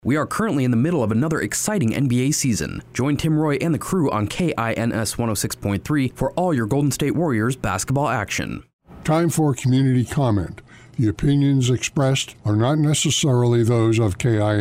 We are currently in the middle of another exciting NBA season. Join Tim Roy and the crew on KINS 106.3 for all your Golden State Warriors basketball action. Time for community comment. The opinions expressed are not necessarily those of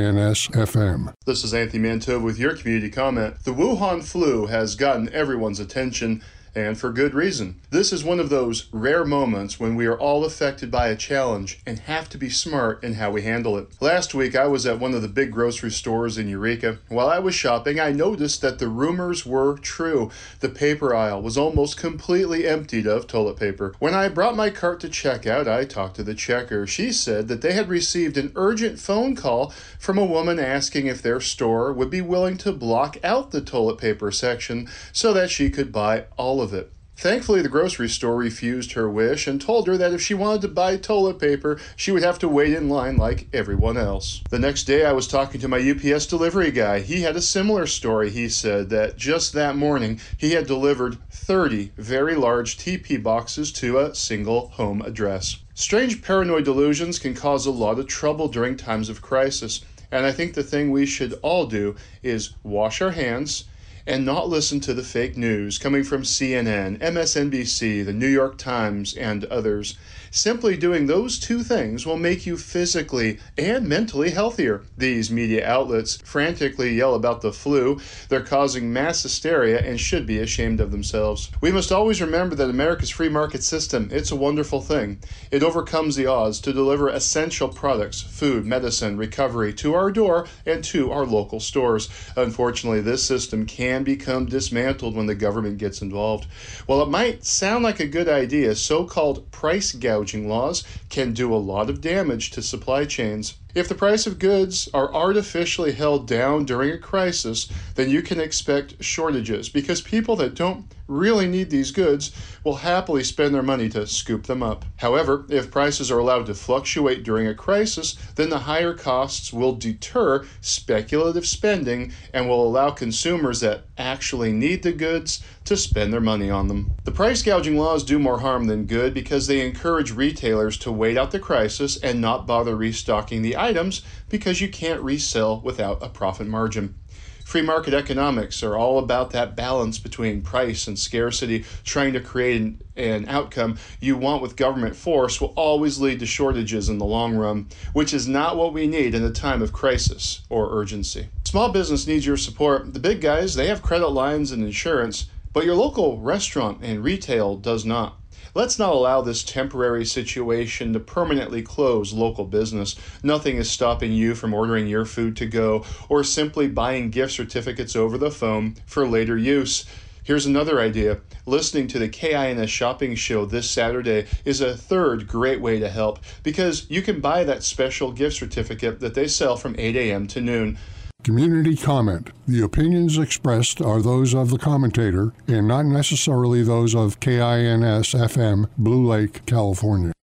KINS-FM. This is Anthony Mantova with your community comment. The Wuhan flu has gotten everyone's attention, and for good reason. This is one of those rare moments when we are all affected by a challenge and have to be smart in how we handle it. Last week, I was at one of the big grocery stores in Eureka. While I was shopping, I noticed that the rumors were true. The paper aisle was almost completely emptied of toilet paper. When I brought my cart to checkout, I talked to the checker. She said that they had received an urgent phone call from a woman asking if their store would be willing to block out the toilet paper section so that she could buy all of it. Thankfully, the grocery store refused her wish and told her that if she wanted to buy toilet paper, she would have to wait in line like everyone else. The next day, I was talking to my UPS delivery guy. He had a similar story. He said that just that morning, he had delivered 30 very large TP boxes to a single home address. Strange paranoid delusions can cause a lot of trouble during times of crisis, and I think the thing we should all do is wash our hands and not listen to the fake news coming from CNN, MSNBC, the New York Times, and others. Simply doing those two things will make you physically and mentally healthier. These media outlets frantically yell about the flu. They're causing mass hysteria and should be ashamed of themselves. We must always remember that America's free market system, it's a wonderful thing. It overcomes the odds to deliver essential products, food, medicine, recovery to our door and to our local stores. Unfortunately, this system can become dismantled when the government gets involved. While it might sound like a good idea, so-called price gouging laws can do a lot of damage to supply chains. If the price of goods are artificially held down during a crisis, then you can expect shortages because people that don't really need these goods will happily spend their money to scoop them up. However, if prices are allowed to fluctuate during a crisis, then the higher costs will deter speculative spending and will allow consumers that actually need the goods to spend their money on them. The price gouging laws do more harm than good because they encourage retailers to wait out the crisis and not bother restocking the items because you can't resell without a profit margin. Free market economics are all about that balance between price and scarcity. Trying to create an outcome you want with government force will always lead to shortages in the long run, which is not what we need in a time of crisis or urgency. Small business needs your support. The big guys, they have credit lines and insurance, but your local restaurant and retail does not. Let's not allow this temporary situation to permanently close local business. Nothing is stopping you from ordering your food to go or simply buying gift certificates over the phone for later use. Here's another idea. Listening to the KINS Shopping Show this Saturday is a third great way to help because you can buy that special gift certificate that they sell from 8 a.m. to noon. Community comment. The opinions expressed are those of the commentator and not necessarily those of KINS-FM, Blue Lake, California.